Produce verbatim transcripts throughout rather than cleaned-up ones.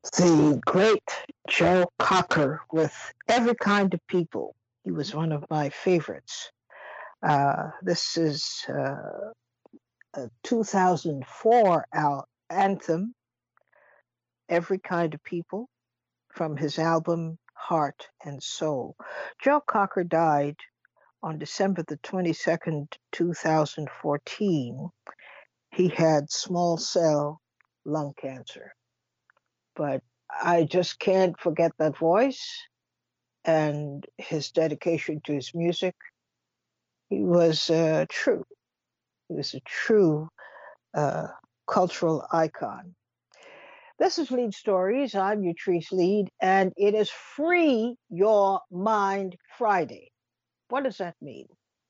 The great Joe Cocker with Every Kind of People. He was one of my favorites. Uh, this is uh, a two thousand four al- anthem, Every Kind of People, from his album Heart and Soul. Joe Cocker died on December the twenty-second, two thousand fourteen. He had small cell lung cancer, but I just can't forget that voice and his dedication to his music. He was uh, true. He was a true uh, cultural icon. This is Lead Stories. I'm Utrice Lead, and it is Free Your Mind Friday. What does that mean?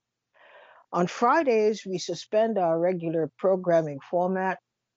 On Fridays, we suspend our regular programming format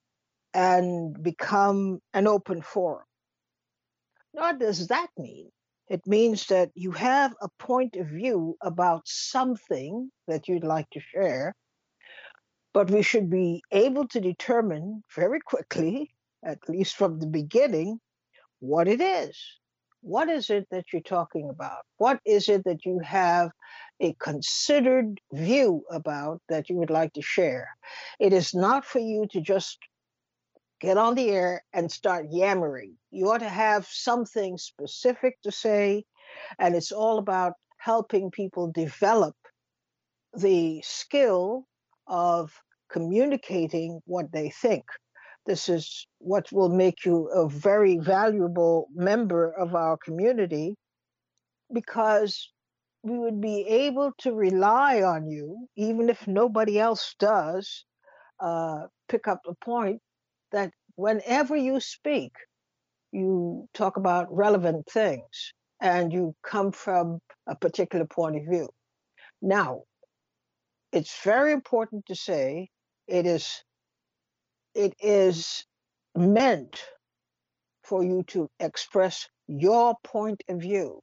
and become an open forum. What does that mean? It means that you have a point of view about something that you'd like to share, but we should be able to determine very quickly, at least from the beginning, what it is. What is it that you're talking about? What is it that you have a considered view about that you would like to share? It is not for you to just get on the air and start yammering. You ought to have something specific to say, and it's all about helping people develop the skill of communicating what they think. This is what will make you a very valuable member of our community because we would be able to rely on you, even if nobody else does, uh, pick up the point that whenever you speak, you talk about relevant things and you come from a particular point of view. Now, it's very important to say it is it is meant for you to express your point of view.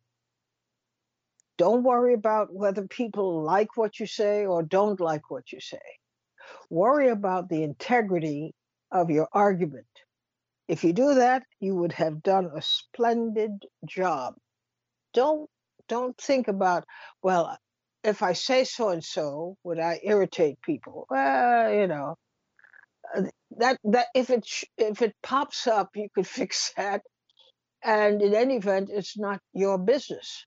Don't worry about whether people like what you say or don't like what you say. Worry about the integrity of your argument. If you do that, you would have done a splendid job. Don't don't think about, well, if I say so and so, would I irritate people? Well, you know, uh, that that if it sh- if it pops up, you could fix that. And in any event, it's not your business.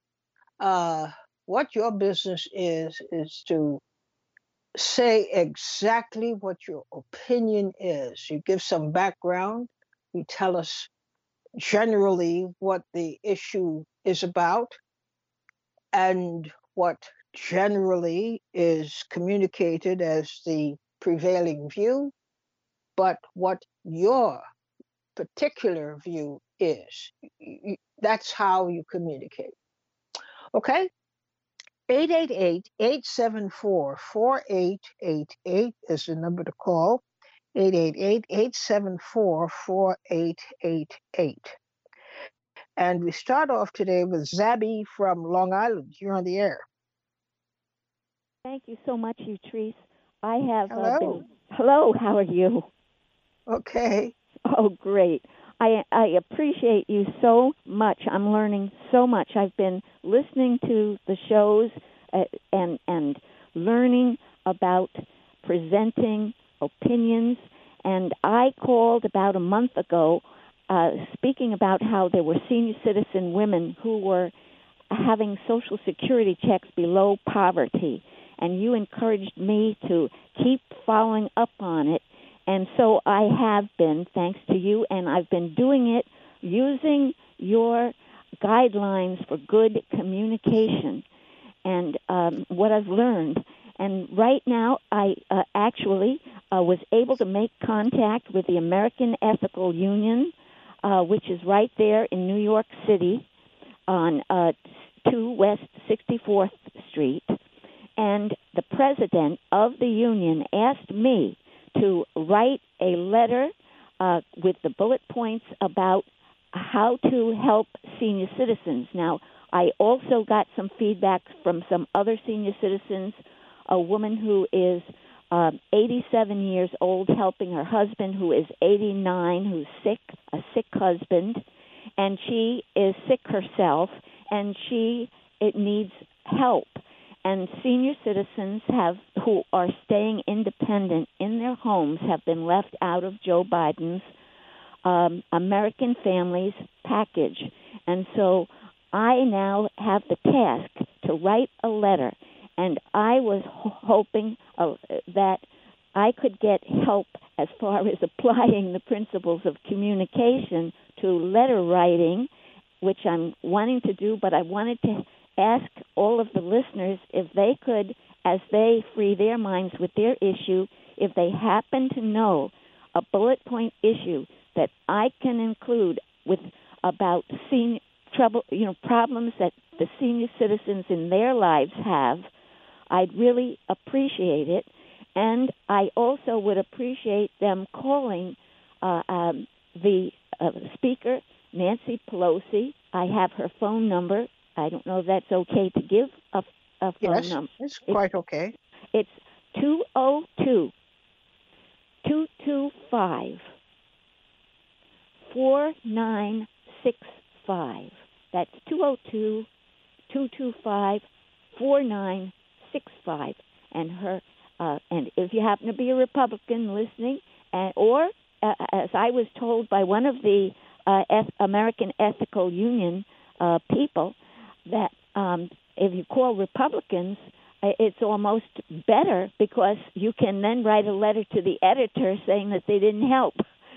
Uh, what your business is is to say exactly what your opinion is. You give some background. You tell us generally what the issue is about and what generally is communicated as the prevailing view, but what your particular view is. That's how you communicate. Okay? eight eight eight, eight seven four, four eight eight eight is the number to call. eight eight eight, eight seven four, four eight eight eight. And we start off today with Zabby from Long Island. You're on the air. Thank you so much, Utrice. I have uh, Hello. been. Hello, how are you? Okay. Oh, great. I I appreciate you so much. I'm learning so much. I've been listening to the shows uh, and and learning about presenting opinions. And I called about a month ago, uh, speaking about how there were senior citizen women who were having Social Security checks below poverty, and you encouraged me to keep following up on it. And so I have been, thanks to you, and I've been doing it using your guidelines for good communication and um, what I've learned. And right now, I uh, actually uh, was able to make contact with the American Ethical Union, uh, which is right there in New York City on uh, two West sixty-fourth Street. And the president of the union asked me to write a letter uh, with the bullet points about how to help senior citizens. Now, I also got some feedback from some other senior citizens, a woman who is um, eighty-seven years old, helping her husband, who is eighty-nine, who's sick, a sick husband, and she is sick herself, and she it needs help. And senior citizens have who are staying independent in their homes have been left out of Joe Biden's um, American Families package. And so I now have the task to write a letter, and I was ho- hoping uh, that I could get help as far as applying the principles of communication to letter writing, which I'm wanting to do, but I wanted to ask all of the listeners if they could, as they free their minds with their issue, if they happen to know a bullet point issue that I can include with about senior trouble, you know, problems that the senior citizens in their lives have, I'd really appreciate it. And I also would appreciate them calling uh, um, the uh, speaker, Nancy Pelosi. I have her phone number. I don't know if that's okay to give a, a phone Yes, number. it's quite okay. It's two oh two, two two five, four nine six five. That's two oh two, two two five, four nine six five. And her, uh, and if you happen to be a Republican listening, and, or uh, as I was told by one of the uh, Eth- American Ethical Union uh, people, that um, if you call Republicans, uh, it's almost better because you can then write a letter to the editor saying that they didn't help.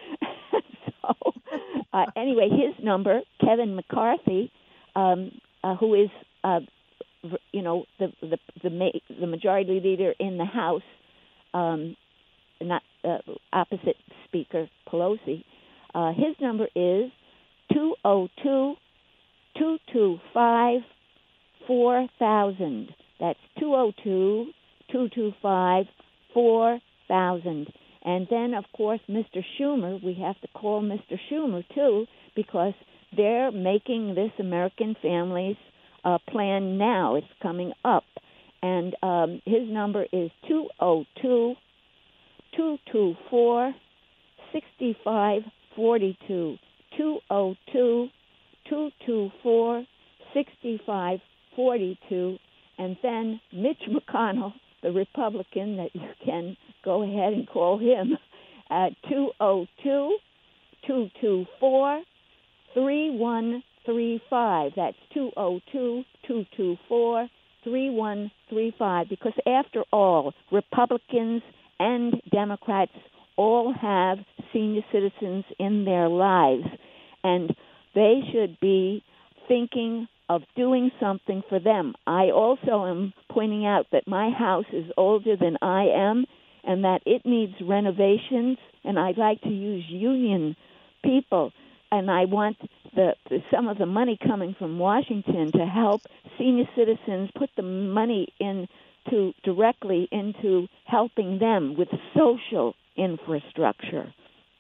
so uh, anyway, his number, Kevin McCarthy, um, uh, who is uh, you know the the the, ma- the majority leader in the House, um, not uh, opposite Speaker Pelosi, uh, his number is two oh two, two two five, four thousand. That's two oh two, two two five, four thousand. And then, of course, Mister Schumer, we have to call Mister Schumer, too, because they're making this American Families uh, plan now. It's coming up. And um, his number is two oh two, two two four, six five four two. two oh two, two two four, six five four two. And then Mitch McConnell, the Republican, that you can go ahead and call him at two oh two, two two four, three one three five. That's two oh two, two two four, three one three five. Because after all, Republicans and Democrats all have senior citizens in their lives, and they should be thinking of doing something for them. I also am pointing out that my house is older than I am and that it needs renovations, and I'd like to use union people, and I want the, the some of the money coming from Washington to help senior citizens put the money into directly into helping them with social infrastructure,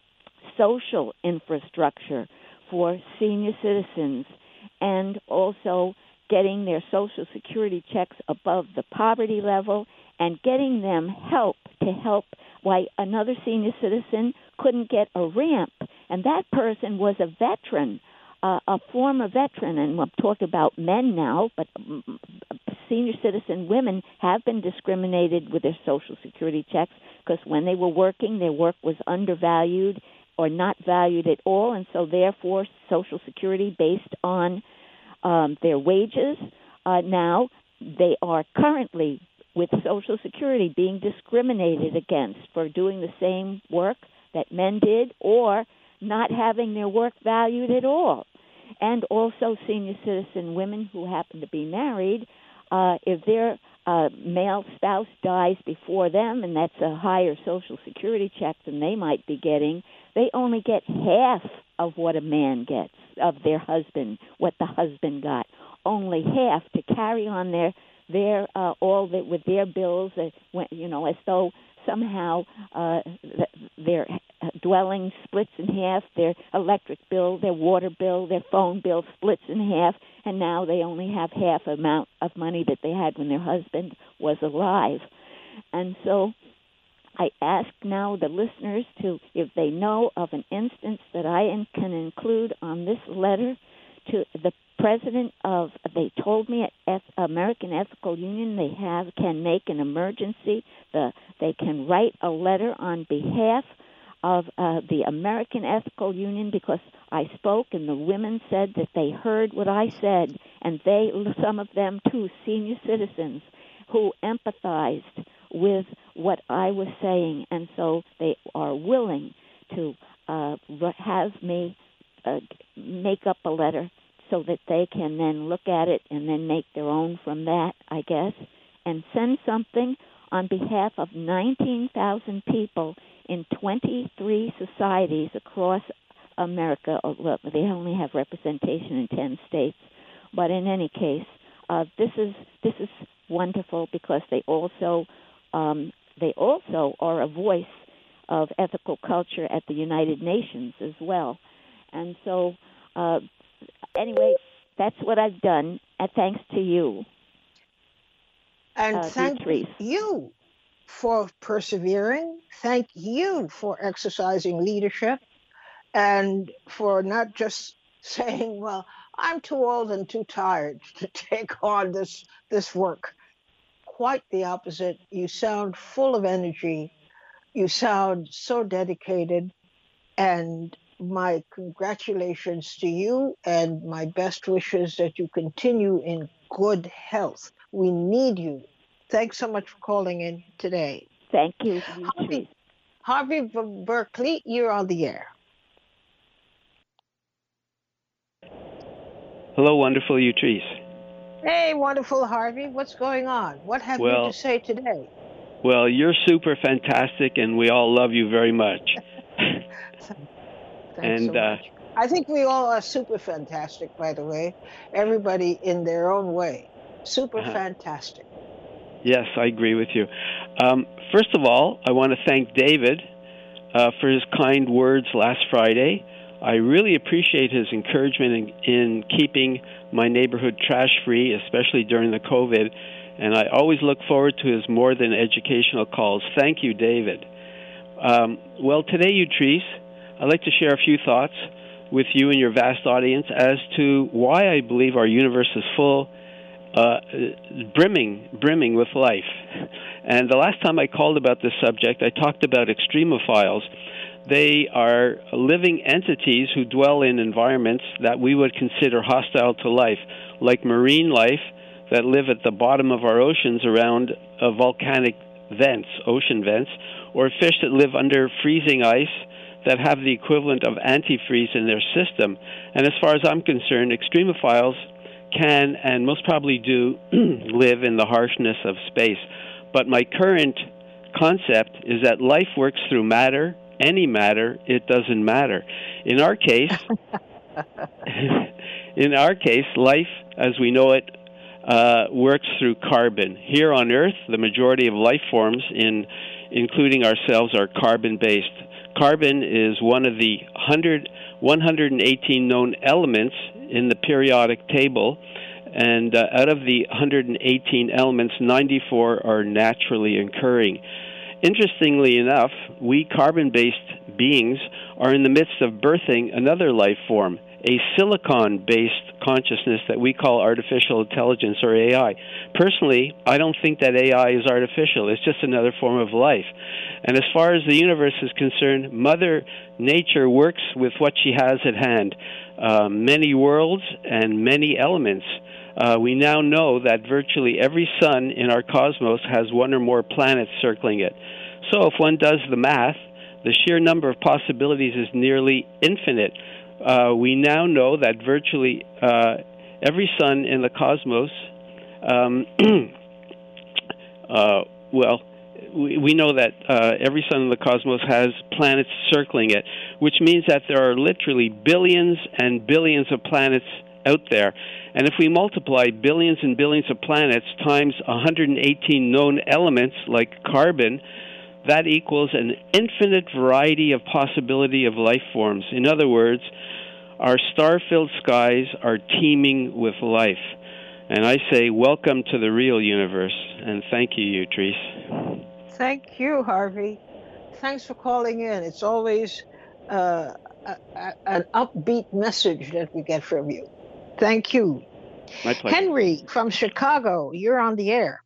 social infrastructure for senior citizens, and also getting their Social Security checks above the poverty level and getting them help to help why another senior citizen couldn't get a ramp. And that person was a veteran, uh, a former veteran. And I'm talking about men now, but senior citizen women have been discriminated with their Social Security checks because when they were working, their work was undervalued or not valued at all, and so therefore Social Security based on um, their wages. Uh, now they are currently with Social Security being discriminated against for doing the same work that men did or not having their work valued at all. And also senior citizen women who happen to be married, uh, if their uh, male spouse dies before them, and that's a higher Social Security check than they might be getting, they only get half of what a man gets of their husband, what the husband got. Only half to carry on their their uh, all the, with their bills, uh, when, you know, as though somehow uh, th- their dwelling splits in half, their electric bill, their water bill, their phone bill splits in half, and now they only have half amount of money that they had when their husband was alive. And so I ask now the listeners to, if they know of an instance that I can include on this letter to the president of, they told me at American Ethical Union they have, can make an emergency, the, they can write a letter on behalf of uh, the American Ethical Union, because I spoke and the women said that they heard what I said, and they, some of them too, senior citizens, who empathized with what I was saying, and so they are willing to uh, have me uh, make up a letter so that they can then look at it and then make their own from that, I guess, and send something on behalf of nineteen thousand people in twenty-three societies across America. Well, they only have representation in ten states, but in any case, uh, this is this is wonderful, because they also um, they also are a voice of ethical culture at the United Nations as well. And so, uh, anyway, that's what I've done. And thanks to you. And uh, thank Beatrice. you for persevering. Thank you for exercising leadership, and for not just saying, well, I'm too old and too tired to take on this this work. Quite the opposite. You sound full of energy. You sound so dedicated. And my congratulations to you, and my best wishes that you continue in good health. We need you. Thanks so much for calling in today. Thank you, Harvey, Harvey Berkeley, you're on the air. Hello, wonderful Utrice. Hey, wonderful Harvey. What's going on? What have well, you to say today? Well, you're super fantastic, and we all love you very much. Thanks and, so much. Uh, I think we all are super fantastic, by the way. Everybody in their own way. Super uh-huh. fantastic. Yes, I agree with you. Um, first of all, I want to thank David uh, for his kind words last Friday. I really appreciate his encouragement in, in keeping my neighborhood trash-free, especially during the COVID, and I always look forward to his more than educational calls. Thank you, David. Um, well, today, Utrice, I'd like to share a few thoughts with you and your vast audience as to why I believe our universe is full, uh, brimming, brimming with life. And the last time I called about this subject, I talked about extremophiles. They are living entities who dwell in environments that we would consider hostile to life, like marine life that live at the bottom of our oceans around uh, volcanic vents, ocean vents, or fish that live under freezing ice that have the equivalent of antifreeze in their system. And as far as I'm concerned, extremophiles can and most probably do live in the harshness of space. But my current concept is that life works through matter, any matter, it doesn't matter. In our case, in our case, life as we know it uh, works through carbon. Here on Earth, the majority of life forms, in including ourselves, are carbon-based. Carbon is one of the one hundred eighteen known elements in the periodic table, and uh, out of the one hundred eighteen elements, ninety-four are naturally occurring. Interestingly enough, we carbon-based beings are in the midst of birthing another life form, a silicon-based consciousness that we call artificial intelligence, or A I. Personally, I don't think that A I is artificial. It's just another form of life. And as far as the universe is concerned, Mother Nature works with what she has at hand, uh, many worlds and many elements. Uh, we now know that virtually every sun in our cosmos has one or more planets circling it. So if one does the math, the sheer number of possibilities is nearly infinite. Uh, we now know that virtually uh, every sun in the cosmos, um, uh, well, we, we know that uh, every sun in the cosmos has planets circling it, which means that there are literally billions and billions of planets out there. And if we multiply billions and billions of planets times one hundred eighteen known elements like carbon, that equals an infinite variety of possibility of life forms. In other words, our star-filled skies are teeming with life. And I say, welcome to the real universe. And thank you, Utrice. Thank you, Harvey. Thanks for calling in. It's always uh, a, a, an upbeat message that we get from you. Thank you. My pleasure. Henry from Chicago, you're on the air.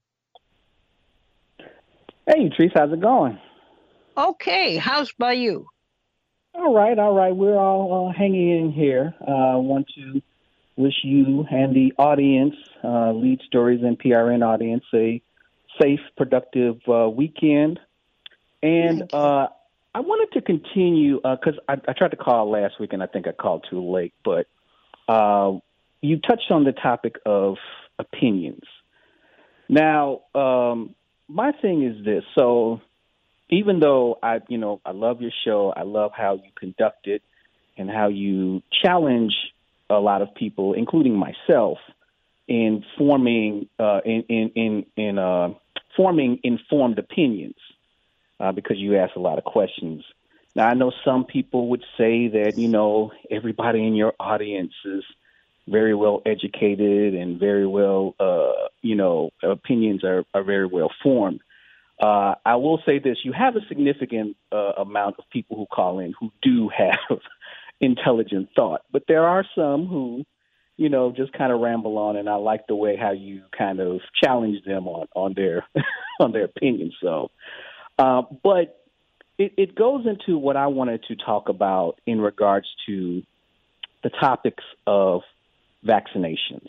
Hey, Treese, how's it going? Okay, how's by you? All right, all right. We're all uh, hanging in here. I uh, want to wish you and the audience, uh, Lead Stories and P R N audience, a safe, productive uh, weekend. And uh, I wanted to continue, because uh, I, I tried to call last week, and I think I called too late, but uh, you touched on the topic of opinions. Now, um, my thing is this. So even though I, you know, I love your show, I love how you conduct it and how you challenge a lot of people, including myself, in forming uh, in in in, in uh, forming informed opinions, uh, because you ask a lot of questions. Now, I know some people would say that, you know, everybody in your audience is very well educated and very well, uh, you know, opinions are, are very well formed. Uh, I will say this, you have a significant uh, amount of people who call in who do have intelligent thought, but there are some who, you know, just kind of ramble on, and I like the way how you kind of challenge them on, on their on their opinions. So, uh, but it, it goes into what I wanted to talk about in regards to the topics of vaccinations.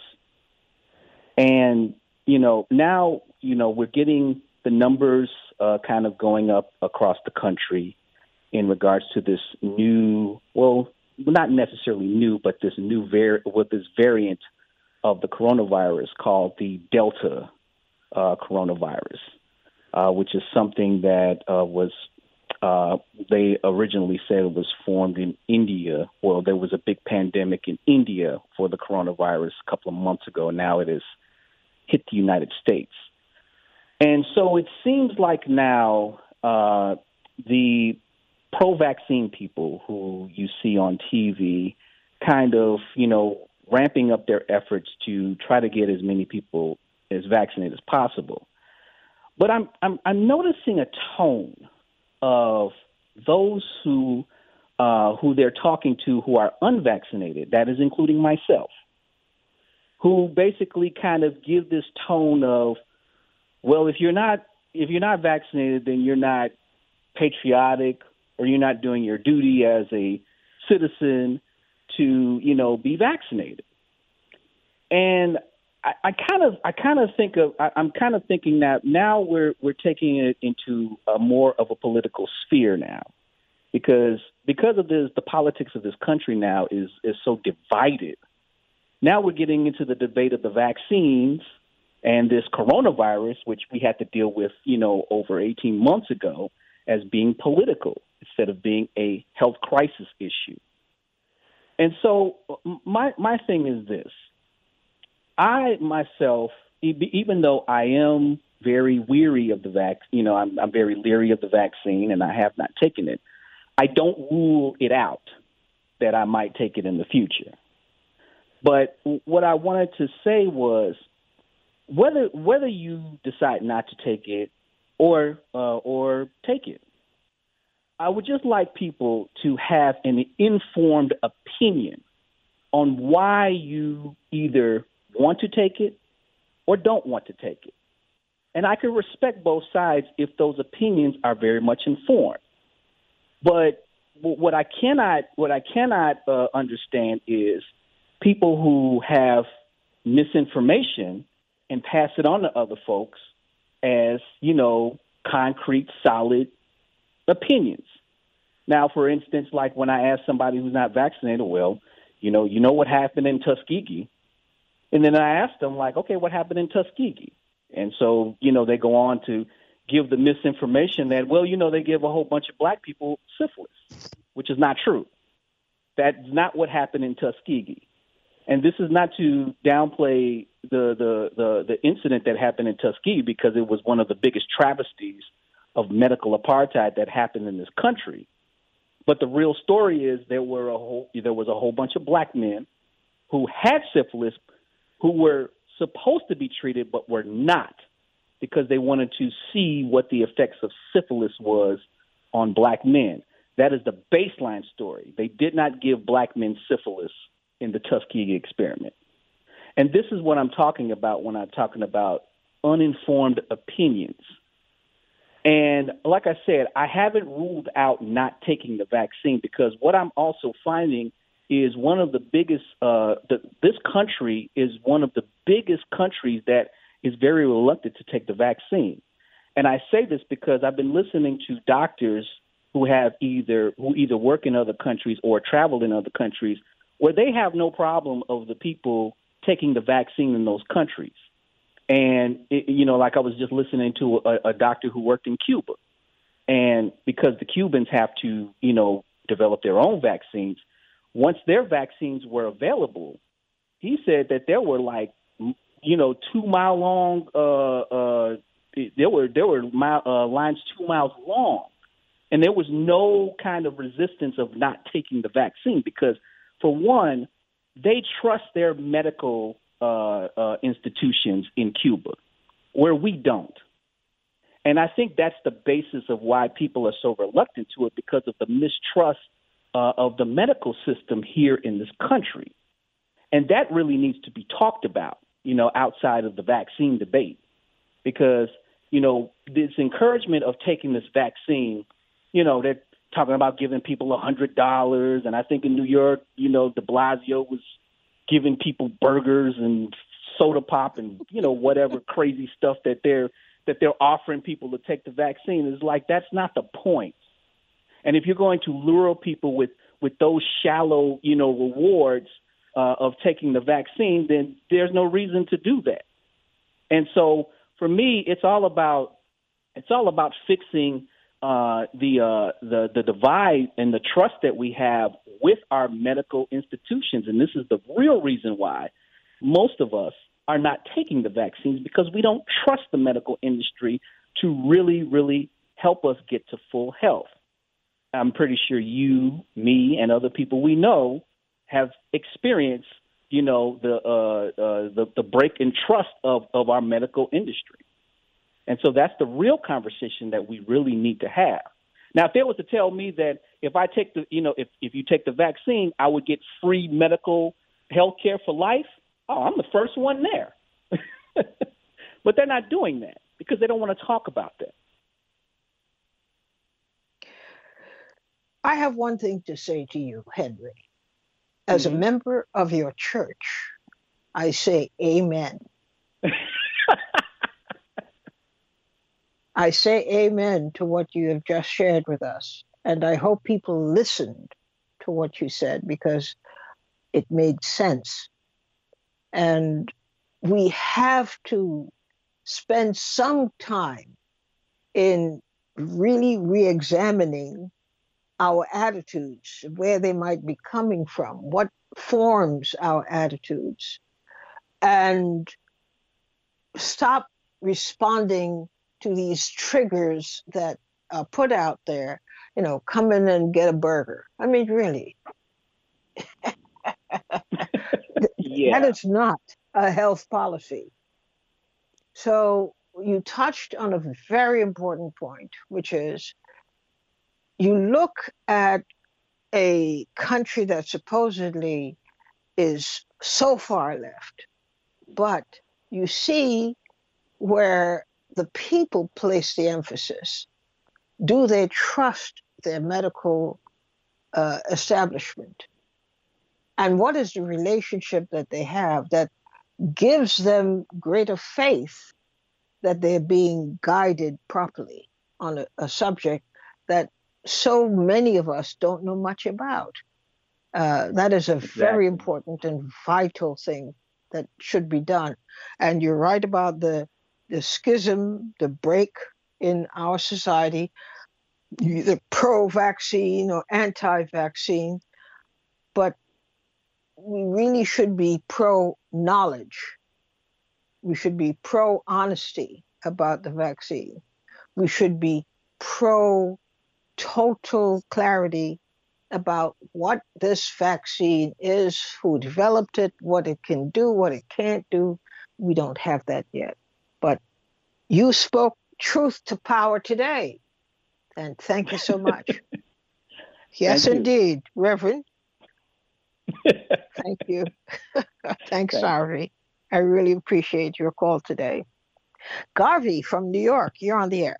And, you know, now, you know, we're getting the numbers uh, kind of going up across the country in regards to this new, well, not necessarily new, but this new var- with this variant of the coronavirus called the Delta uh, coronavirus, uh, which is something that uh, was uh, they originally said it was formed in India. Well, there was a big pandemic in India for the coronavirus a couple of months ago. Now it has hit the United States. And so it seems like now uh, the pro-vaccine people who you see on T V kind of, you know, ramping up their efforts to try to get as many people as vaccinated as possible. But I'm I'm, I'm noticing a tone of those who uh, who they're talking to who are unvaccinated, that is including myself, who basically kind of give this tone of, well, if you're not if you're not vaccinated, then you're not patriotic, or you're not doing your duty as a citizen to, you know, be vaccinated. And I, I kind of I kind of think of I, I'm kind of thinking that now we're we're taking it into a more of a political sphere now, because because of this, the politics of this country now is is so divided. Now we're getting into the debate of the vaccines and this coronavirus, which we had to deal with, you know, over eighteen months ago, as being political instead of being a health crisis issue. And so my my thing is this. I myself, even though I am very weary of the vac, you know, I'm, I'm very leery of the vaccine and I have not taken it, I don't rule it out that I might take it in the future. But what I wanted to say was, whether whether you decide not to take it or uh, or take it, I would just like people to have an informed opinion on why you either want to take it or don't want to take it. And I can respect both sides if those opinions are very much informed. But what I cannot what I cannot uh, understand is people who have misinformation and pass it on to other folks as, you know, concrete, solid opinions. Now, for instance, like when I ask somebody who's not vaccinated, well, you know, you know what happened in Tuskegee? And then I ask them, like, okay, what happened in Tuskegee? And so, you know, they go on to give the misinformation that, well, you know, they give a whole bunch of black people syphilis, which is not true. That's not what happened in Tuskegee. And this is not to downplay the, the, the, the incident that happened in Tuskegee, because it was one of the biggest travesties of medical apartheid that happened in this country. But the real story is there were a whole, there was a whole bunch of black men who had syphilis who were supposed to be treated but were not. because they wanted to see what the effects of syphilis was on black men. That is the baseline story. They did not give black men syphilis in the Tuskegee experiment. And this is what I'm talking about when I'm talking about uninformed opinions. And like I said, I haven't ruled out not taking the vaccine, because what I'm also finding is one of the biggest, uh, the, this country is one of the biggest countries that is very reluctant to take the vaccine. And I say this because I've been listening to doctors who have either who either work in other countries or travel in other countries, where they have no problem of the people taking the vaccine in those countries. And, it, you know, like I was just listening to a, a doctor who worked in Cuba. And because the Cubans have to, you know, develop their own vaccines, once their vaccines were available, he said that there were like, you know, two mile long, uh, uh, there were there were mile, uh, lines two miles long. And there was no kind of resistance of not taking the vaccine because, for one, they trust their medical uh, uh, institutions in Cuba, where we don't. And I think that's the basis of why people are so reluctant to it, because of the mistrust uh, of the medical system here in this country. And that really needs to be talked about, you know, outside of the vaccine debate, because, you know, this encouragement of taking this vaccine, you know, they're talking about giving people one hundred dollars. And I think in New York, you know, de Blasio was giving people burgers and soda pop and, you know, whatever crazy stuff that they're that they're offering people to take the vaccine. Is like, that's not the point. And if you're going to lure people with, with those shallow, you know, rewards uh, of taking the vaccine, then there's no reason to do that. And so for me, it's all about it's all about fixing Uh, the uh, the the divide and the trust that we have with our medical institutions. And this is the real reason why most of us are not taking the vaccines, because we don't trust the medical industry to really, really help us get to full health. I'm pretty sure you, me, and other people we know have experienced, you know, the uh, uh, the, the break in trust of, of our medical industry. And so that's the real conversation that we really need to have. Now, if they was to tell me that if I take the, you know, if, if you take the vaccine, I would get free medical health care for life, oh, I'm the first one there. But they're not doing that because they don't want to talk about that. I have one thing to say to you, Henry. As mm-hmm. a member of your church, I say amen. I say amen to what you have just shared with us. And I hope people listened to what you said, because it made sense. And we have to spend some time in really re-examining our attitudes, where they might be coming from, what forms our attitudes, and stop responding to these triggers that are put out there, you know, come in and get a burger. I mean, really, yeah. That is not a health policy. So you touched on a very important point, which is you look at a country that supposedly is so far left, but you see where the people place the emphasis. Do they trust their medical uh, establishment? And what is the relationship that they have that gives them greater faith that they're being guided properly on a, a subject that so many of us don't know much about? Uh, that is a exactly. very important and vital thing that should be done. And you're right about the the schism, the break in our society, either pro-vaccine or anti-vaccine, but we really should be pro-knowledge. We should be pro-honesty about the vaccine. We should be pro-total clarity about what this vaccine is, who developed it, what it can do, what it can't do. We don't have that yet. But You spoke truth to power today, and thank you so much. Yes, Thank you. indeed, Reverend. Thank you. Thanks, Thanks. Harvey. I really appreciate your call today. Garvey from New York, you're on the air.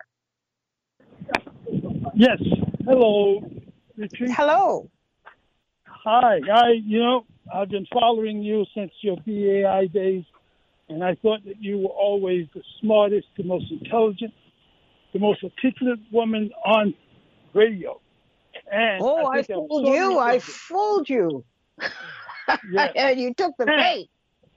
Yes. Hello, Richie. Hello. Hi. I, you know, I've been following you since your B A I days, and I thought that you were always the smartest, the most intelligent, the most articulate woman on radio. And Oh, I, I think fooled so you. I many- fooled you. Yeah. And you took the bait.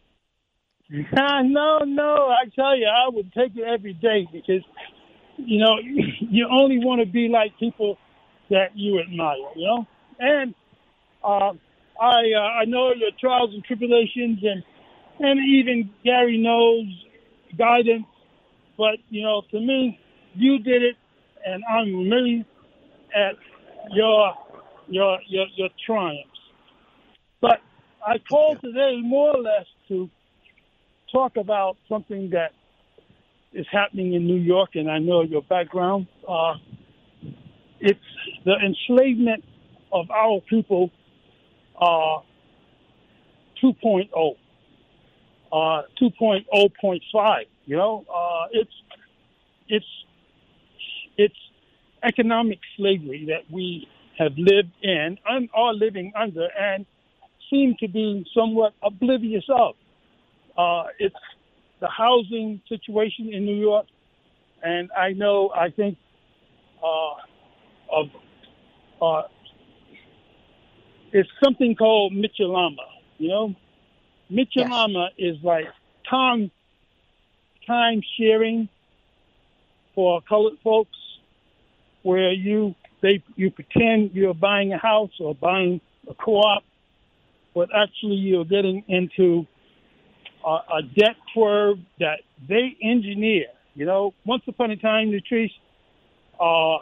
no, no. I tell you, I would take it every day because, you know, you only want to be like people that you admire, you know? And uh, I uh, I know your trials and tribulations and, and even Gary knows guidance. But, you know, to me, you did it, and I'm amazed at your, your, your, your triumphs. But I called today more or less to talk about something that is happening in New York, and I know your background. Uh, it's the enslavement of our people uh, two point oh, uh, two point oh point five. You know, uh, it's it's it's economic slavery that we have lived in and are living under, and seem to be somewhat oblivious of. Uh, it's the housing situation in New York, and I know, I think, uh, of uh, it's something called Mitchellama. You know, Mitchellama yes. is like time time sharing for colored folks, where you they you pretend you're buying a house or buying a co-op, but actually you're getting into a, a debt curve that they engineer. You know, once upon a time, Latrice, uh,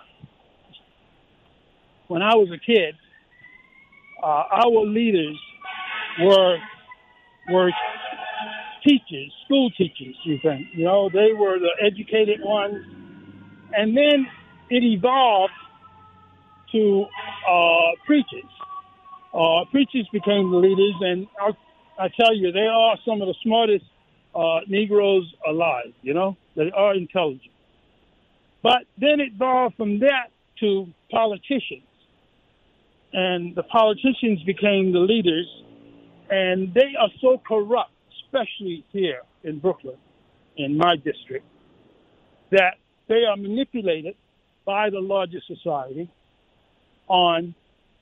when I was a kid, uh, our leaders were were teachers, school teachers. You think, you know, they were the educated ones, and then it evolved to uh, preachers. Uh, preachers became the leaders, and I, I tell you, they are some of the smartest uh, Negroes alive. You know, they are intelligent. But then it evolved from that to politicians, and the politicians became the leaders, and they are so corrupt, especially here in Brooklyn, in my district, that they are manipulated by the larger society on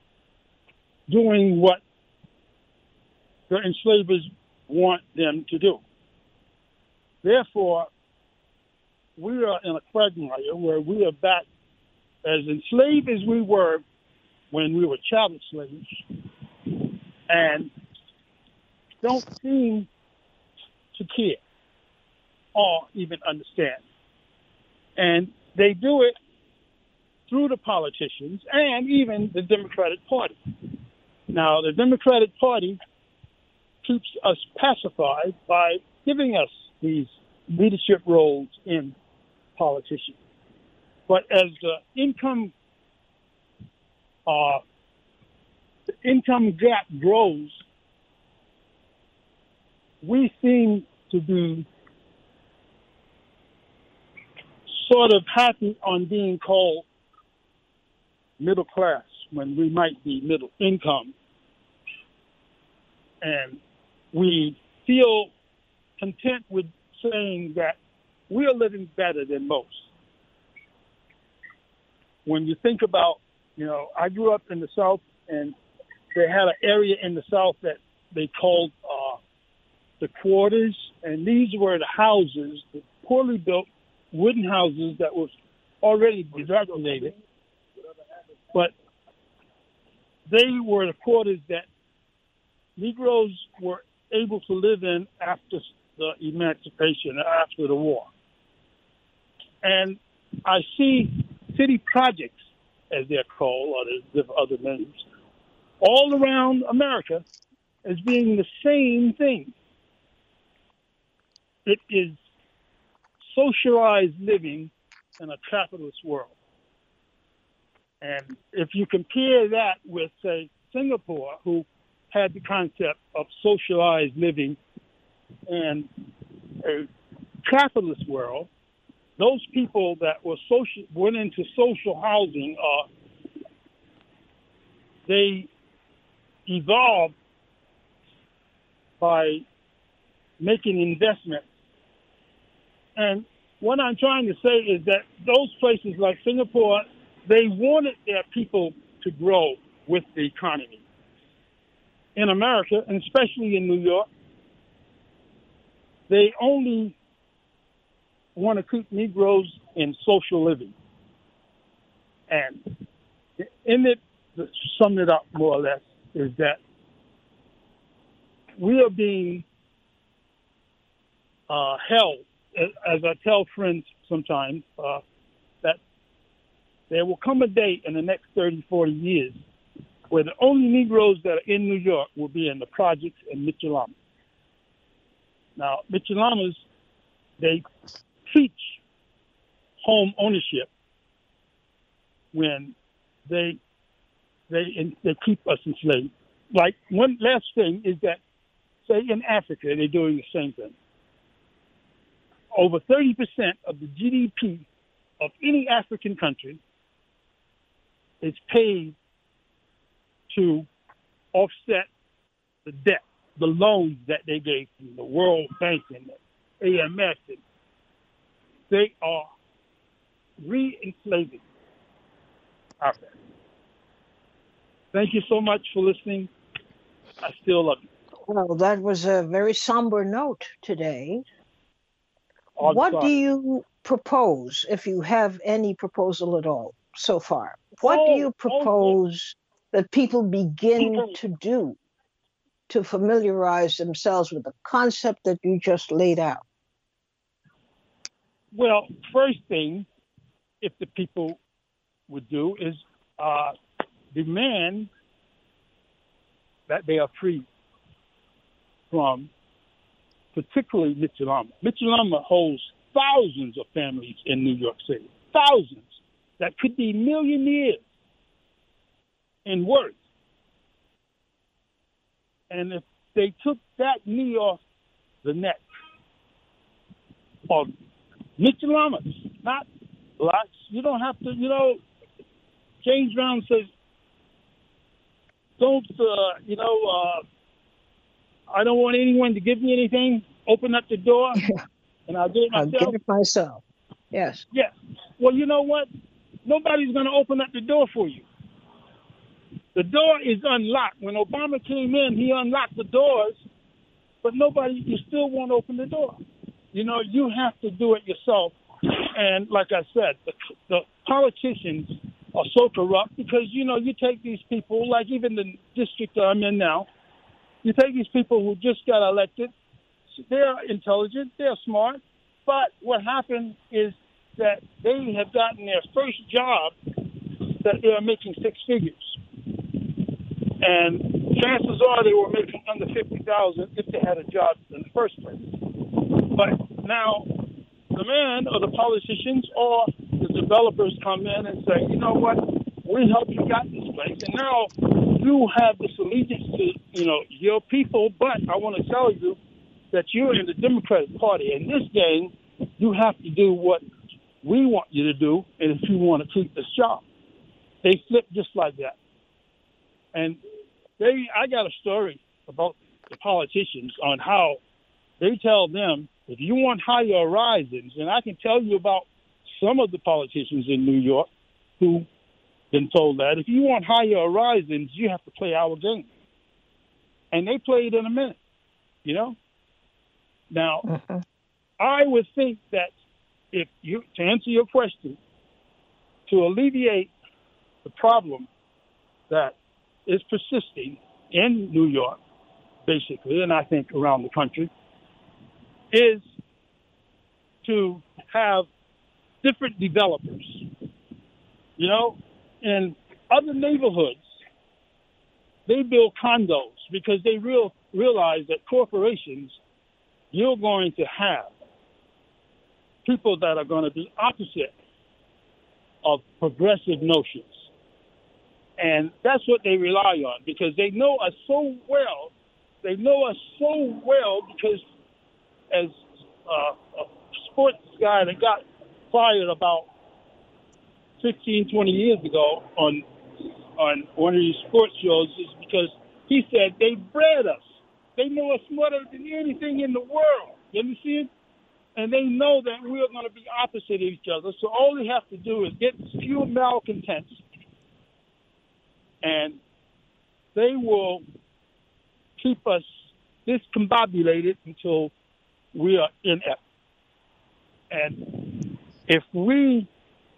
doing what the enslavers want them to do. Therefore, we are in a quagmire where we are back as enslaved as we were when we were chattel slaves, and don't seem to care or even understand. And they do it through the politicians and even the Democratic Party. Now, the Democratic Party keeps us pacified by giving us these leadership roles in politicians. But as the income uh, the income gap grows, we seem to be sort of happy on being called middle class when we might be middle income. And we feel content with saying that we are living better than most. When you think about, you know, I grew up in the South, and they had an area in the South that they called uh, the quarters, and these were the houses, the poorly built wooden houses that was already dilapidated, but they were the quarters that Negroes were able to live in after the emancipation, after the war. And I see city projects, as they're called, or there's other names, all around America as being the same thing. It is socialized living in a capitalist world. And if you compare that with, say, Singapore, who had the concept of socialized living in a capitalist world, those people that were social went into social housing, uh, they evolved by making investments. And what I'm trying to say is that those places like Singapore, they wanted their people to grow with the economy. In America, and especially in New York, they only want to keep Negroes in social living. And in it, to sum it up more or less, is that we are being uh, held, as I tell friends sometimes, uh, that there will come a day in the next thirty, forty years where the only Negroes that are in New York will be in the projects and Mitchell-Lama. Now, Mitchell-Lamas, they teach home ownership when they they they keep us enslaved. Like, one last thing is that, say, in Africa, they're doing the same thing. Over thirty percent of the G D P of any African country is paid to offset the debt, the loans that they gave from the World Bank and the A M F. And they are re-enslaving Africa. Thank you so much for listening. I still love you. Well, that was a very somber note today. I'm what sorry. do you propose, if you have any proposal at all so far? What Oh, do you oh, propose that people begin Okay. to do to familiarize themselves with the concept that you just laid out? Well, first thing, if the people would do is uh, demand that they are free from particularly Mitchell-Lama. Mitchell-Lama holds thousands of families in New York City, thousands that could be millionaires in worth. And if they took that knee off the neck of Mitchell-Lamas, not blacks, you don't have to, you know, James Brown says, don't, uh, you know, uh, I don't want anyone to give me anything. Open up the door, and I'll do it I'll myself. get it myself. Yes. Yes. Well, you know what? Nobody's going to open up the door for you. The door is unlocked. When Obama came in, he unlocked the doors, but nobody, you still won't open the door. You know, you have to do it yourself. And like I said, the, the politicians are so corrupt because, you know, you take these people, like even the district that I'm in now, you take these people who just got elected, they're intelligent, they're smart, but what happened is that they have gotten their first job that they are making six figures. And chances are they were making under fifty thousand dollars if they had a job in the first place. But now the man or the politicians or the developers come in and say, you know what, we helped you get this place, and now you have this allegiance to, you know, your people, but I want to tell you that you're in the Democratic Party. In this game, you have to do what we want you to do, and if you want to keep this job. They flip just like that. And they, I got a story about the politicians on how they tell them, if you want higher horizons, and I can tell you about some of the politicians in New York who been told that, if you want higher horizons, you have to play our game. And they played in a minute, you know? Now, mm-hmm. I would think that if you, to answer your question, to alleviate the problem that is persisting in New York, basically, and I think around the country, is to have different developers. You know, in other neighborhoods, they build condos because they real, realize that corporations, you're going to have people that are going to be opposite of progressive notions. And that's what they rely on because they know us so well. They know us so well because as uh, a sports guy that got fired about fifteen, twenty years ago on on one of these sports shows is because he said they bred us. They know us more than anything in the world. You understand? And they know that we're going to be opposite of each other. So all they have to do is get few malcontents, and they will keep us discombobulated until we are inept. And if we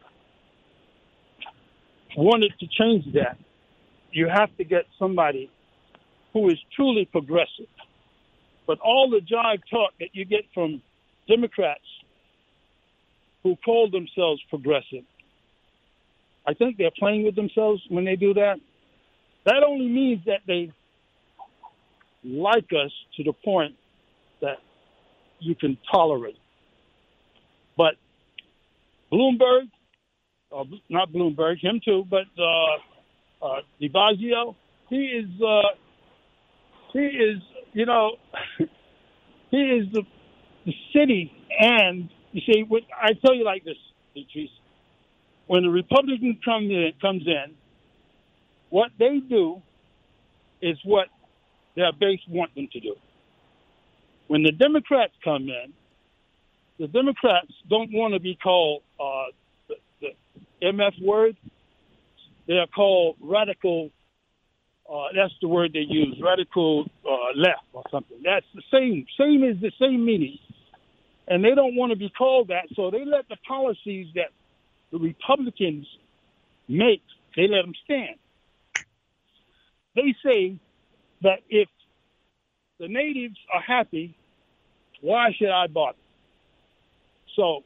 wanted to change that, you have to get somebody who is truly progressive. But all the jive talk that you get from Democrats who call themselves progressive, I think they're playing with themselves when they do that. That only means that they like us to the point that you can tolerate. But Bloomberg, or not Bloomberg, him too, but uh, uh, de Blasio, he is, uh, he is, you know, he is the, the city. And you see, what, I tell you like this, Patrice, when the Republican comes in, comes in, what they do is what their base want them to do. When the Democrats come in, the Democrats don't want to be called uh, the, the M F word. They are called radical. Uh, that's the word they use, radical uh, left or something. That's the same. Same is the same meaning. And they don't want to be called that, so they let the policies that the Republicans make, they let them stand. They say that if the natives are happy, why should I bother? So,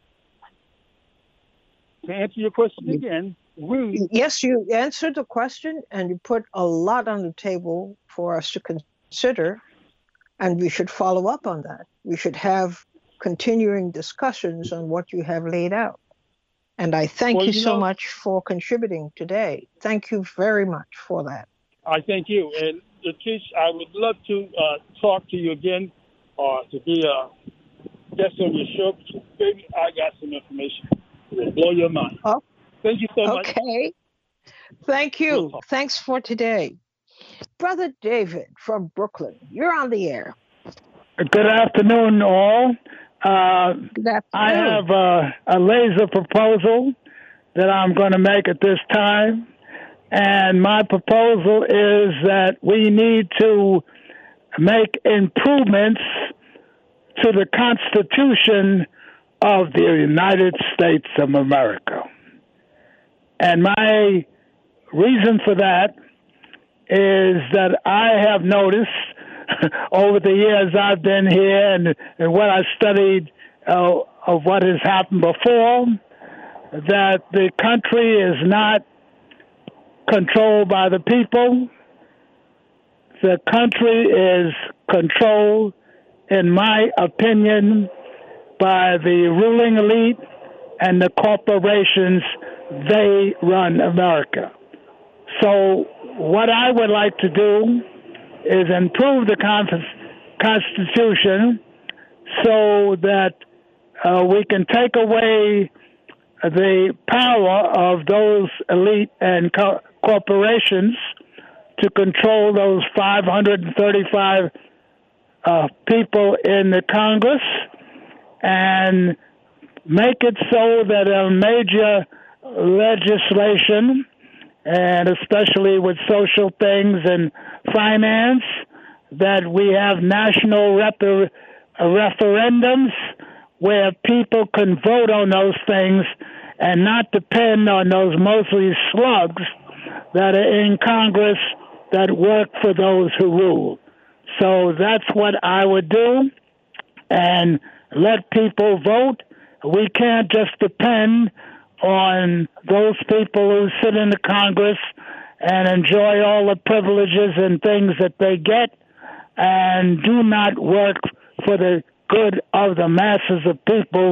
to answer your question again, we... Yes, you answered the question, and you put a lot on the table for us to consider, and we should follow up on that. We should have continuing discussions on what you have laid out. And I thank well, you, you so know, much for contributing today. Thank you very much for that. I thank you. And, Letitia, I would love to uh, talk to you again or uh, to be a guest on your show. Baby, I got some information that will blow your mind. Oh, thank you so much. Okay. Thank you. Thanks for today. Brother David from Brooklyn, you're on the air. Good afternoon, all. Uh, Good afternoon. I have a, a laser proposal that I'm going to make at this time. And my proposal is that we need to make improvements to the Constitution of the United States of America. And my reason for that is that I have noticed over the years I've been here and, and what I studied uh, of what has happened before, that the country is not controlled by the people. The country is controlled, in my opinion, by the ruling elite and the corporations. They run America. So what I would like to do is improve the Constitution so that uh, we can take away the power of those elite and co- corporations to control those five hundred thirty-five uh, people in the Congress and make it so that a major legislation, and especially with social things and finance, that we have national rep- referendums where people can vote on those things and not depend on those mostly slugs that are in Congress that work for those who rule. So that's what I would do, and let people vote. We can't just depend on those people who sit in the Congress and enjoy all the privileges and things that they get and do not work for the good of the masses of people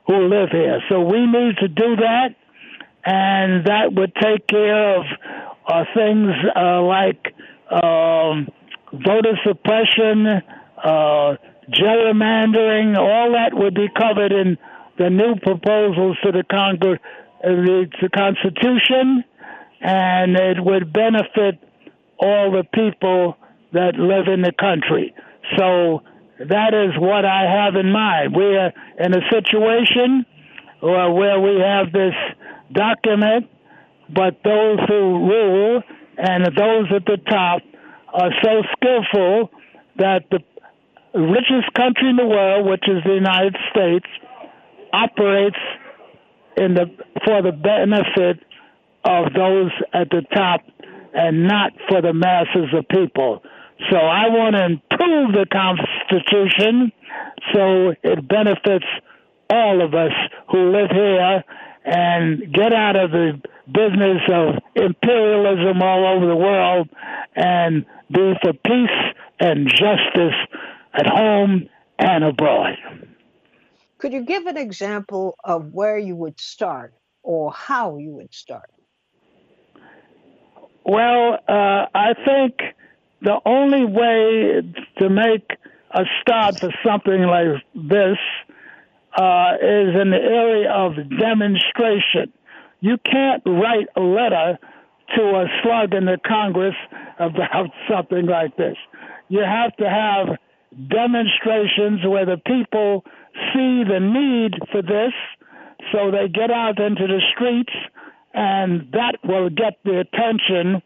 who live here. So we need to do that, and that would take care of uh, things uh, like um, voter suppression, uh, gerrymandering. All that would be covered in the new proposals to the Congress, uh, the, the Constitution, and it would benefit all the people that live in the country. So that is what I have in mind. We are in a situation uh, where we have this document, but those who rule and those at the top are so skillful that the richest country in the world, which is the United States, operates in the for the benefit of those at the top and not for the masses of people. So I want to improve the Constitution so it benefits all of us who live here and get out of the business of imperialism all over the world and be for peace and justice at home and abroad. Could you give an example of where you would start or how you would start? Well, uh, I think the only way to make a start for something like this uh, is in the area of demonstration. You can't write a letter to a slug in the Congress about something like this. You have to have demonstrations where the people see the need for this, so they get out into the streets, and that will get the attention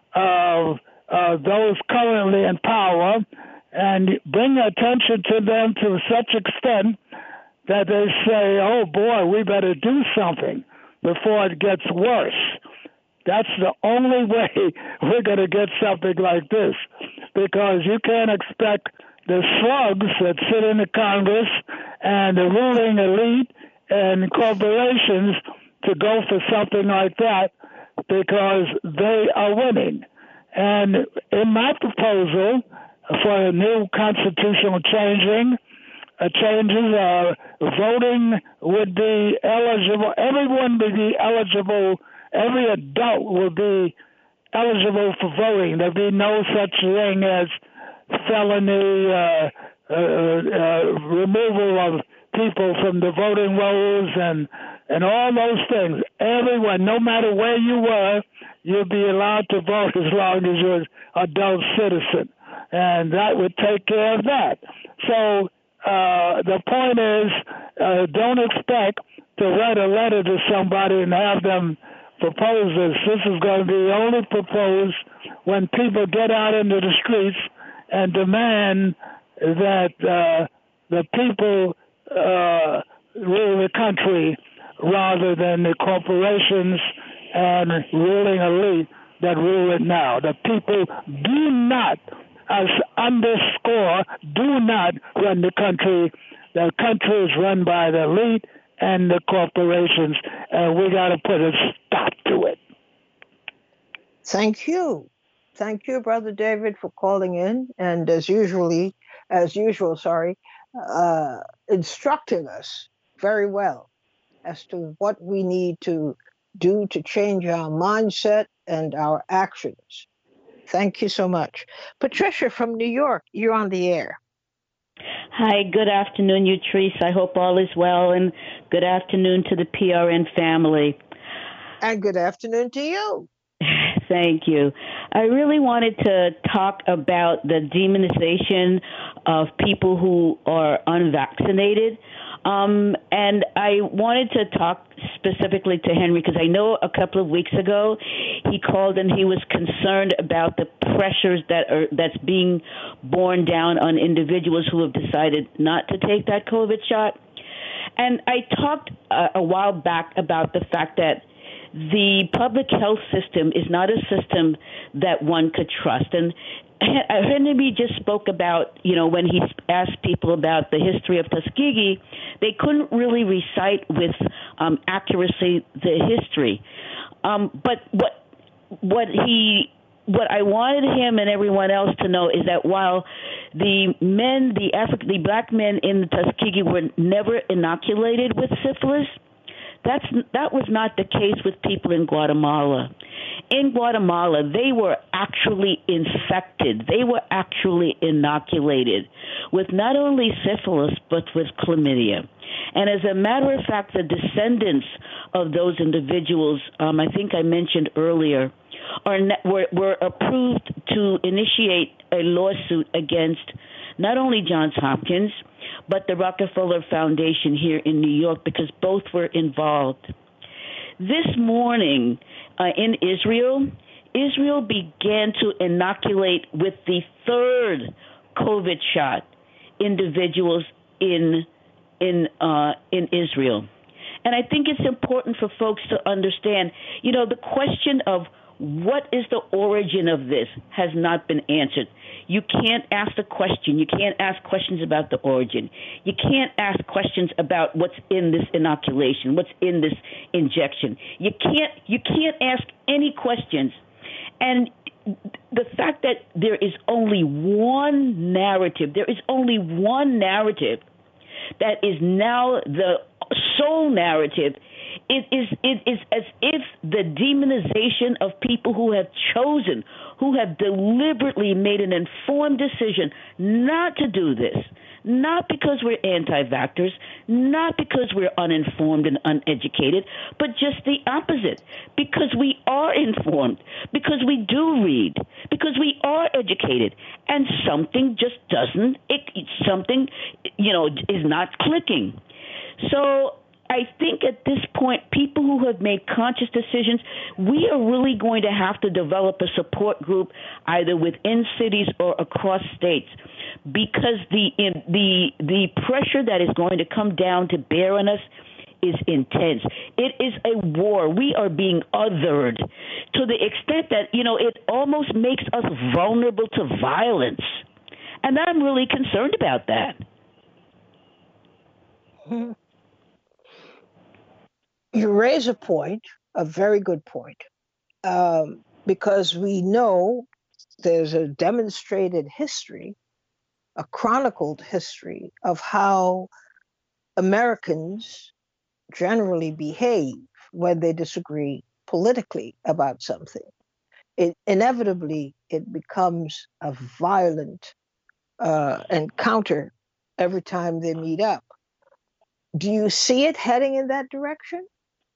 of uh, those currently in power and bring attention to them to such extent that they say, oh boy, we better do something before it gets worse. That's the only way we're going to get something like this, because you can't expect the slugs that sit in the Congress and the ruling elite and corporations to go for something like that, because they are winning. And in my proposal for a new constitutional changing, uh, changes, uh, voting would be eligible. Everyone would be eligible. Every adult would be eligible for voting. There'd be no such thing as felony uh, uh, uh, removal of people from the voting rolls and and all those things. Everyone, no matter where you were, you'd be allowed to vote as long as you're an adult citizen. And that would take care of that. So uh, the point is, uh, don't expect to write a letter to somebody and have them propose this. This is going to be only proposed when people get out into the streets and demand that uh, the people uh, rule the country rather than the corporations and ruling elite that rule it now. The people do not, as underscore, do not run the country. The country is run by the elite and the corporations, and we got to put a stop to it. Thank you. Thank you, Brother David, for calling in, and as usually, as usual, sorry, uh, instructing us very well as to what we need to do to change our mindset and our actions. Thank you so much. Patricia from New York, you're on the air. Hi, good afternoon, Utrice. I hope all is well, and good afternoon to the P R N family. And good afternoon to you. Thank you. I really wanted to talk about the demonization of people who are unvaccinated. Um, and I wanted to talk specifically to Henry because I know a couple of weeks ago he called and he was concerned about the pressures that are that's being borne down on individuals who have decided not to take that COVID shot. And I talked uh, a while back about the fact that the public health system is not a system that one could trust. And Henry just spoke about, you know, when he asked people about the history of Tuskegee, they couldn't really recite with um, accuracy the history. Um, but what what he what I wanted him and everyone else to know is that while the men, the Afri- the black men in the Tuskegee were never inoculated with syphilis. That's that was not the case with people in Guatemala. In Guatemala, they were actually infected. They were actually inoculated with not only syphilis, but with chlamydia. And as a matter of fact, the descendants of those individuals, um, I think I mentioned earlier, are were, were approved to initiate a lawsuit against not only Johns Hopkins, but the Rockefeller Foundation here in New York, because both were involved. This morning uh, in Israel, Israel began to inoculate with the third COVID shot individuals in in uh, in Israel. And I think it's important for folks to understand, you know, the question of what is the origin of this has not been answered. You can't ask the question. You can't ask questions about the origin. You can't ask questions about what's in this inoculation, what's in this injection. You can't you can't ask any questions. And the fact that there is only one narrative, there is only one narrative that is now the sole narrative, it is it is as if the demonization of people who have chosen, who have deliberately made an informed decision not to do this, not because we're anti-vaxxers, not because we're uninformed and uneducated, but just the opposite, because we are informed, because we do read, because we are educated, and something just doesn't, it, something, you know, is not clicking. So I think at this point, people who have made conscious decisions, we are really going to have to develop a support group either within cities or across states, because the in, the the pressure that is going to come down to bear on us is intense. It is a war. We are being othered to the extent that, you know, it almost makes us vulnerable to violence. And I'm really concerned about that. Mm-hmm. You raise a point, a very good point, um, because we know there's a demonstrated history, a chronicled history of how Americans generally behave when they disagree politically about something. It inevitably it becomes a violent uh, encounter every time they meet up. Do you see it heading in that direction?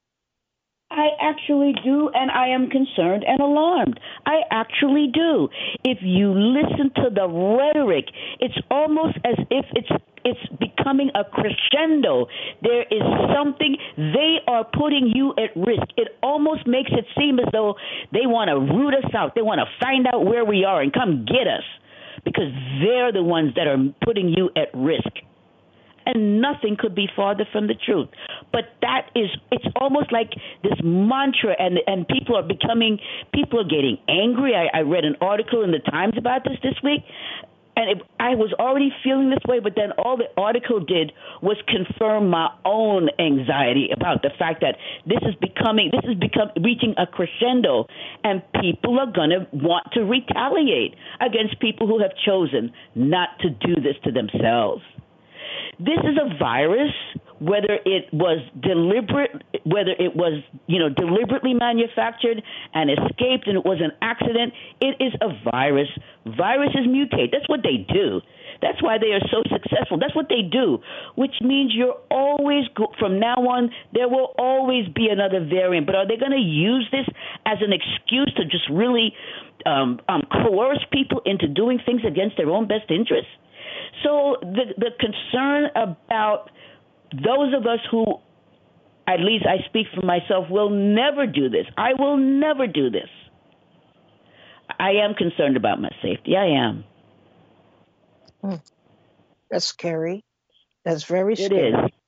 I actually do, and I am concerned and alarmed. I actually do. If you listen to the rhetoric, it's almost as if it's it's becoming a crescendo. There is something, they are putting you at risk. It almost makes it seem as though they want to root us out. They want to find out where we are and come get us, because they're the ones that are putting you at risk. And nothing could be farther from the truth. But that is, it's almost like this mantra, and and people are becoming, people are getting angry. I, I read an article in the Times about this this week, and it, I was already feeling this way, but then all the article did was confirm my own anxiety about the fact that this is becoming, this is become reaching a crescendo, and people are going to want to retaliate against people who have chosen not to do this to themselves. This is a virus, whether it was deliberate, whether it was, you know, deliberately manufactured and escaped and it was an accident, it is a virus. Viruses mutate. That's what they do. That's why they are so successful. That's what they do, which means you're always, go- from now on, there will always be another variant. But are they going to use this as an excuse to just really um, um, coerce people into doing things against their own best interests? So the the concern about those of us who, at least I speak for myself, will never do this. I will never do this. I am concerned about my safety. I am. Hmm. That's scary. That's very scary. It is.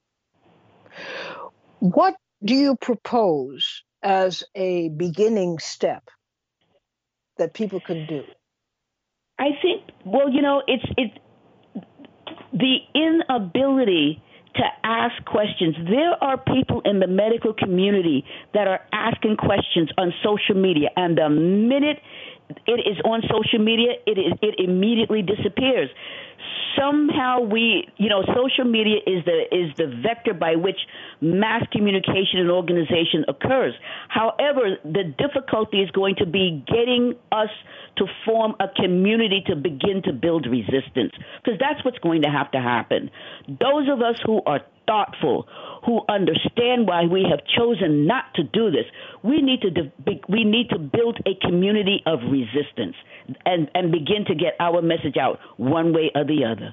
What do you propose as a beginning step that people can do? I think, well, you know, it's it the inability to ask questions. There are people in the medical community that are asking questions on social media, and the minute it is on social media, it is, it immediately disappears. Somehow we, you know, social media is the is the vector by which mass communication and organization occurs. However, the difficulty is going to be getting us to form a community to begin to build resistance, because that's what's going to have to happen. Those of us who are thoughtful, who understand why we have chosen not to do this, we need to de- we need to build a community of resistance and, and begin to get our message out one way or the other.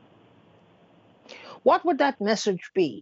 What would that message be?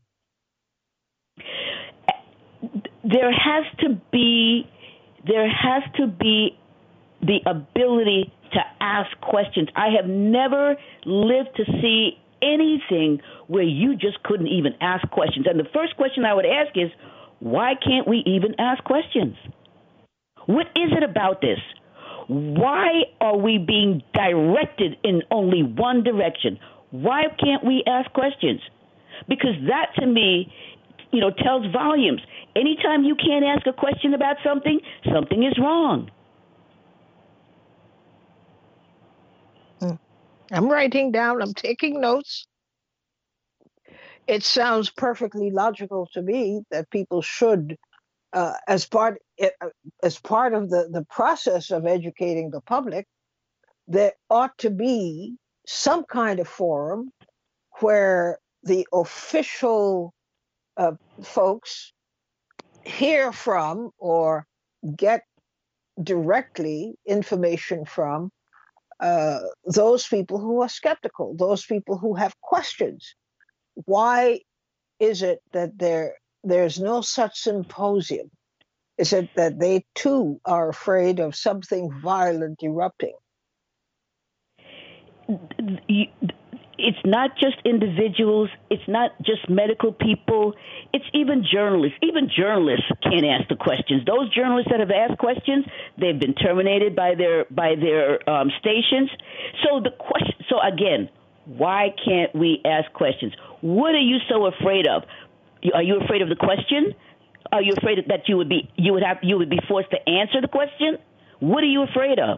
There has to be there has to be the ability to ask questions. I have never lived to see anything where you just couldn't even ask questions. And the first question I would ask is, why can't we even ask questions? What is it about this? Why are we being directed in only one direction? Why can't we ask questions? Because that, to me, you know, tells volumes. Anytime you can't ask a question about something, something is wrong. I'm writing down, I'm taking notes. It sounds perfectly logical to me that people should, uh, as part uh, as part of the, the process of educating the public, there ought to be some kind of forum where the official uh, folks hear from or get directly information from uh, those people who are skeptical, those people who have questions. Why is it that there there's no such symposium? Is it that they too are afraid of something violent erupting? It's not just individuals. It's not just medical people. It's even journalists. Even journalists can't ask the questions. Those journalists that have asked questions, they've been terminated by their by their um, stations. So the question. So again, why can't we ask questions? What are you so afraid of? Are you afraid of the question? Are you afraid that you would be you would have you would be forced to answer the question? What are you afraid of?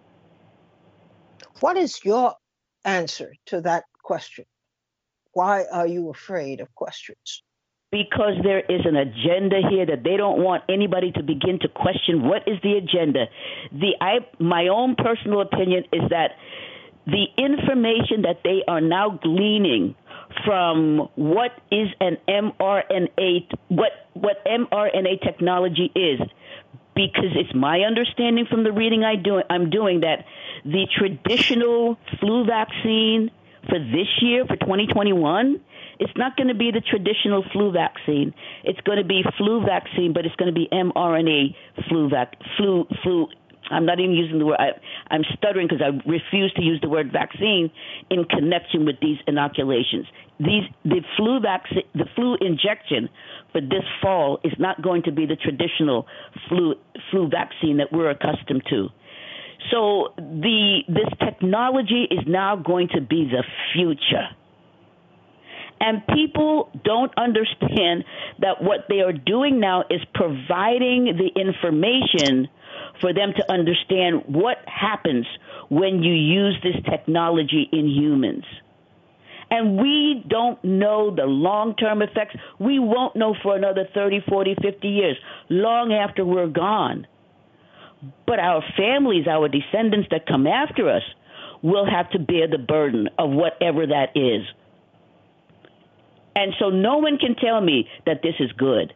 What is your answer to that question? Why are you afraid of questions? Because there is an agenda here that they don't want anybody to begin to question. What is the agenda? The I my own personal opinion is that the information that they are now gleaning from what is an mRNA, what what mRNA technology is, because it's my understanding from the reading I do, I'm doing that the traditional flu vaccine for this year, for twenty twenty-one, it's not going to be the traditional flu vaccine. It's going to be flu vaccine, but it's going to be mRNA flu vac, flu flu. I'm not even using the word. I, I'm stuttering because I refuse to use the word vaccine in connection with these inoculations. These the flu vaccine, the flu injection for this fall is not going to be the traditional flu flu vaccine that we're accustomed to. So the this technology is now going to be the future. And people don't understand that what they are doing now is providing the information for them to understand what happens when you use this technology in humans. And we don't know the long-term effects. We won't know for another thirty, forty, fifty years, long after we're gone. But our families, our descendants that come after us, will have to bear the burden of whatever that is. And so no one can tell me that this is good.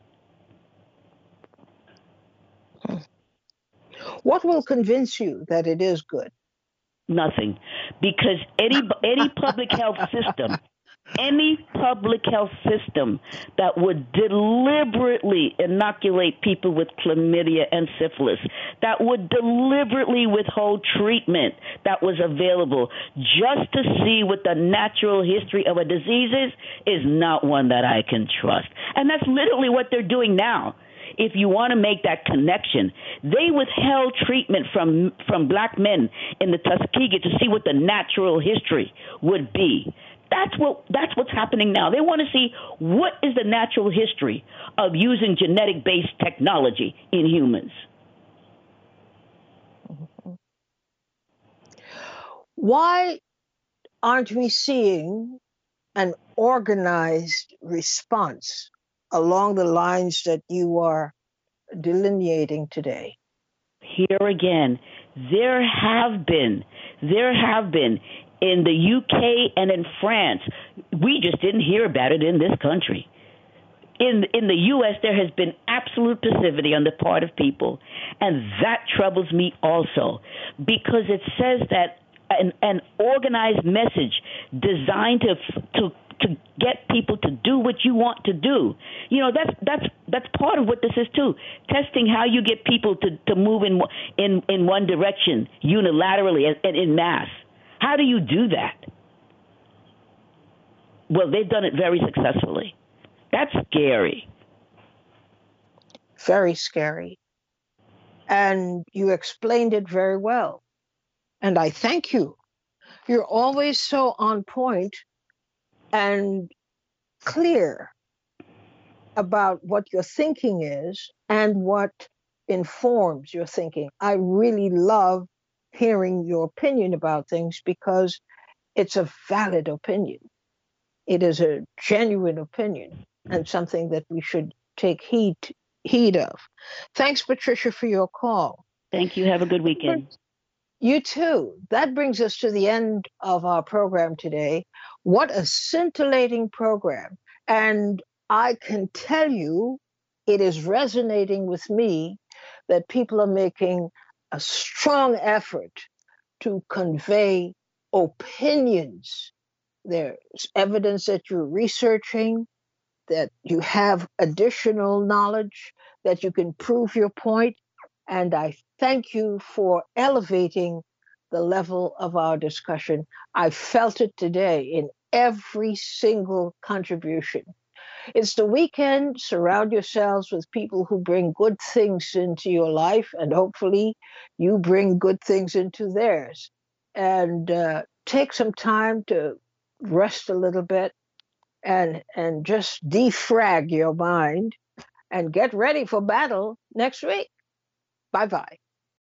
What will convince you that it is good? Nothing. Because any any public health system, any public health system that would deliberately inoculate people with chlamydia and syphilis, that would deliberately withhold treatment that was available just to see what the natural history of a disease is, is not one that I can trust. And that's literally what they're doing now. If you want to make that connection, they withheld treatment from from black men in the Tuskegee to see what the natural history would be. That's what that's what's happening now. They want to see what is the natural history of using genetic-based technology in humans. Why aren't we seeing an organized response along the lines that you are delineating today? Here again, there have been, there have been in the U K and in France. We just didn't hear about it in this country. In in the U S, there has been absolute passivity on the part of people, and that troubles me also, because it says that an, an organized message designed to to to get people to do what you want to do. You know, that's that's that's part of what this is too. Testing how you get people to, to move in in in one direction unilaterally and in mass. How do you do that? Well, they've done it very successfully. That's scary. Very scary. And you explained it very well. And I thank you. You're always so on point and clear about what your thinking is and what informs your thinking. I really love hearing your opinion about things because it's a valid opinion. It is a genuine opinion and something that we should take heed heed of. Thanks, Patricia, for your call. Thank you. Have a good weekend. You too. That brings us to the end of our program today. What a scintillating program. And I can tell you it is resonating with me that people are making a strong effort to convey opinions. There's evidence that you're researching, that you have additional knowledge, that you can prove your point. And I thank you for elevating the level of our discussion. I felt it today in every single contribution. It's the weekend. Surround yourselves with people who bring good things into your life, and hopefully you bring good things into theirs. And uh, take some time to rest a little bit and and just defrag your mind and get ready for battle next week. Bye-bye.